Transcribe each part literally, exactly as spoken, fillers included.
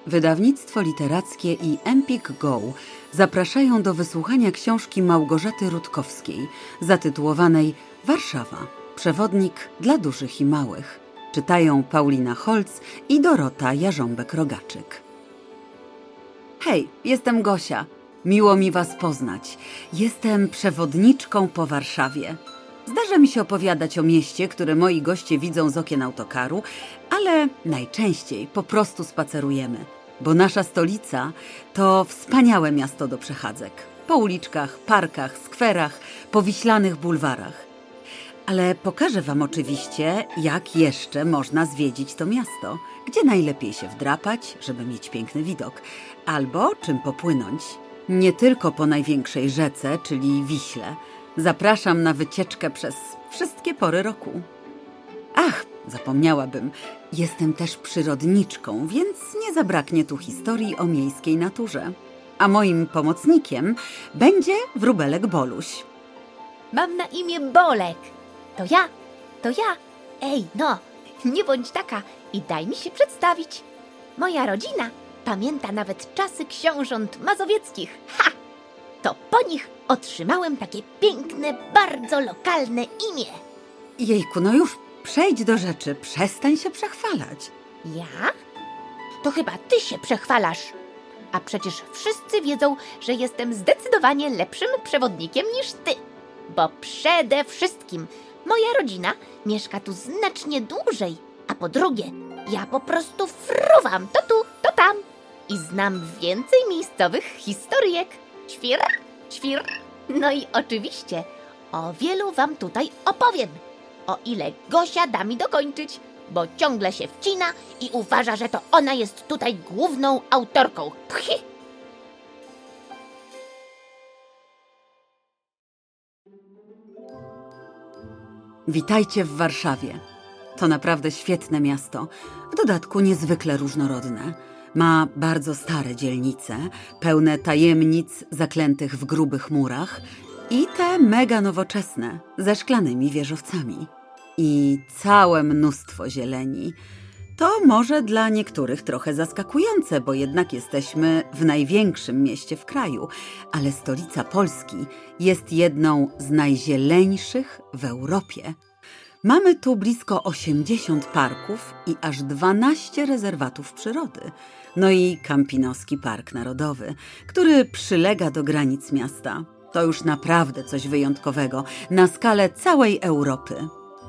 Wydawnictwo literackie i Empik Go zapraszają do wysłuchania książki Małgorzaty Rutkowskiej zatytułowanej Warszawa. Przewodnik dla dużych i małych. Czytają Paulina Holz i Dorota Jarząbek-Rogaczyk. Hej, jestem Gosia. Miło mi Was poznać. Jestem przewodniczką po Warszawie. Zdarza mi się opowiadać o mieście, które moi goście widzą z okien autokaru, ale najczęściej po prostu spacerujemy, bo nasza stolica to wspaniałe miasto do przechadzek. Po uliczkach, parkach, skwerach, po wiślanych bulwarach. Ale pokażę Wam oczywiście, jak jeszcze można zwiedzić to miasto, gdzie najlepiej się wdrapać, żeby mieć piękny widok, albo czym popłynąć. Nie tylko po największej rzece, czyli Wiśle. Zapraszam na wycieczkę przez wszystkie pory roku. Ach, zapomniałabym, jestem też przyrodniczką, więc nie zabraknie tu historii o miejskiej naturze. A moim pomocnikiem będzie wróbelek Boluś. Mam na imię Bolek. To ja, to ja. Ej, no, nie bądź taka i daj mi się przedstawić. Moja rodzina pamięta nawet czasy książąt mazowieckich. Ha! To po nich otrzymałem takie piękne, bardzo lokalne imię. Jejku, no już przejdź do rzeczy, przestań się przechwalać. Ja? To chyba ty się przechwalasz. A przecież wszyscy wiedzą, że jestem zdecydowanie lepszym przewodnikiem niż ty. Bo przede wszystkim moja rodzina mieszka tu znacznie dłużej. A po drugie, ja po prostu fruwam to tu, to tam. I znam więcej miejscowych historyjek. Ćwir, ćwir. No i oczywiście o wielu wam tutaj opowiem. O ile Gosia da mi dokończyć, bo ciągle się wcina i uważa, że to ona jest tutaj główną autorką. Pchi! Witajcie w Warszawie. To naprawdę świetne miasto, w dodatku niezwykle różnorodne. Ma bardzo stare dzielnice, pełne tajemnic zaklętych w grubych murach i te mega nowoczesne, ze szklanymi wieżowcami. I całe mnóstwo zieleni. To może dla niektórych trochę zaskakujące, bo jednak jesteśmy w największym mieście w kraju, ale stolica Polski jest jedną z najzieleńszych w Europie. Mamy tu blisko osiemdziesiąt parków i aż dwanaście rezerwatów przyrody. No i Kampinoski Park Narodowy, który przylega do granic miasta. To już naprawdę coś wyjątkowego na skalę całej Europy.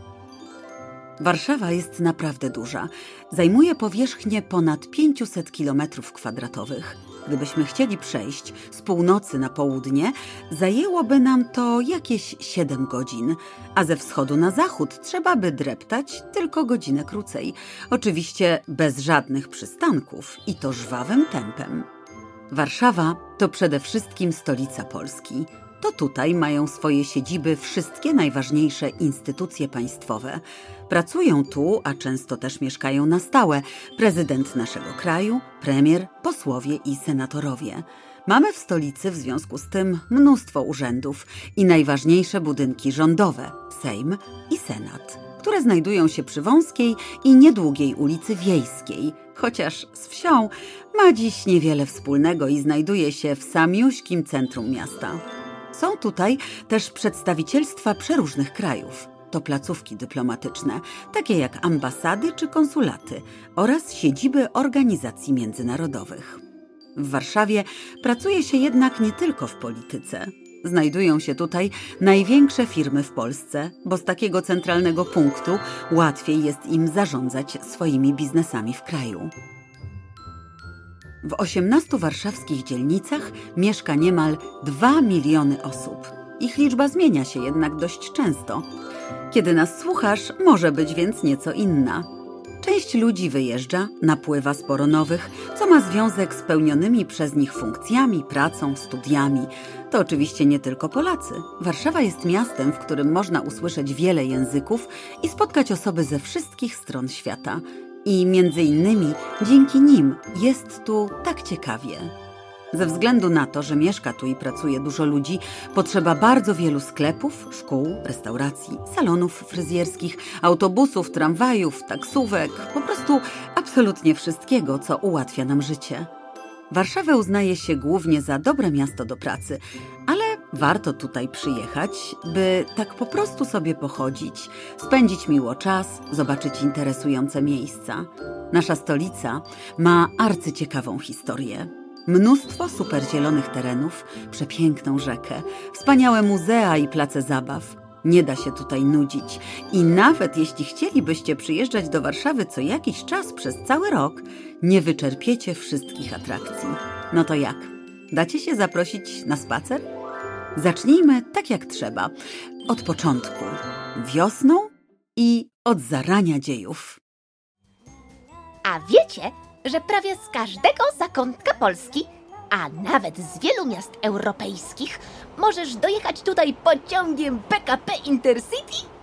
Warszawa jest naprawdę duża. Zajmuje powierzchnię ponad pięćset kilometrów kwadratowych. Gdybyśmy chcieli przejść z północy na południe, zajęłoby nam to jakieś siedem godzin, a ze wschodu na zachód trzeba by dreptać tylko godzinę krócej. Oczywiście bez żadnych przystanków i to żwawym tempem. Warszawa to przede wszystkim stolica Polski. To tutaj mają swoje siedziby wszystkie najważniejsze instytucje państwowe. Pracują tu, a często też mieszkają na stałe, prezydent naszego kraju, premier, posłowie i senatorowie. Mamy w stolicy w związku z tym mnóstwo urzędów i najważniejsze budynki rządowe, Sejm i Senat, które znajdują się przy wąskiej i niedługiej ulicy Wiejskiej, chociaż z wsią ma dziś niewiele wspólnego i znajduje się w samiuśkim centrum miasta. Są tutaj też przedstawicielstwa przeróżnych krajów. To placówki dyplomatyczne, takie jak ambasady czy konsulaty oraz siedziby organizacji międzynarodowych. W Warszawie pracuje się jednak nie tylko w polityce. Znajdują się tutaj największe firmy w Polsce, bo z takiego centralnego punktu łatwiej jest im zarządzać swoimi biznesami w kraju. W osiemnastu warszawskich dzielnicach mieszka niemal dwa miliony osób. Ich liczba zmienia się jednak dość często. Kiedy nas słuchasz, może być więc nieco inna. Część ludzi wyjeżdża, napływa sporo nowych, co ma związek z pełnionymi przez nich funkcjami, pracą, studiami. To oczywiście nie tylko Polacy. Warszawa jest miastem, w którym można usłyszeć wiele języków i spotkać osoby ze wszystkich stron świata. I między innymi dzięki nim jest tu tak ciekawie. Ze względu na to, że mieszka tu i pracuje dużo ludzi, potrzeba bardzo wielu sklepów, szkół, restauracji, salonów fryzjerskich, autobusów, tramwajów, taksówek, po prostu absolutnie wszystkiego, co ułatwia nam życie. Warszawę uznaje się głównie za dobre miasto do pracy, ale warto tutaj przyjechać, by tak po prostu sobie pochodzić, spędzić miło czas, zobaczyć interesujące miejsca. Nasza stolica ma arcyciekawą historię. Mnóstwo superzielonych terenów, przepiękną rzekę, wspaniałe muzea i place zabaw. Nie da się tutaj nudzić i nawet jeśli chcielibyście przyjeżdżać do Warszawy co jakiś czas przez cały rok, nie wyczerpiecie wszystkich atrakcji. No to jak? Dacie się zaprosić na spacer? Zacznijmy tak jak trzeba. Od początku. Wiosną i od zarania dziejów. A wiecie, że prawie z każdego zakątka Polski, a nawet z wielu miast europejskich, możesz dojechać tutaj pociągiem P K P Intercity?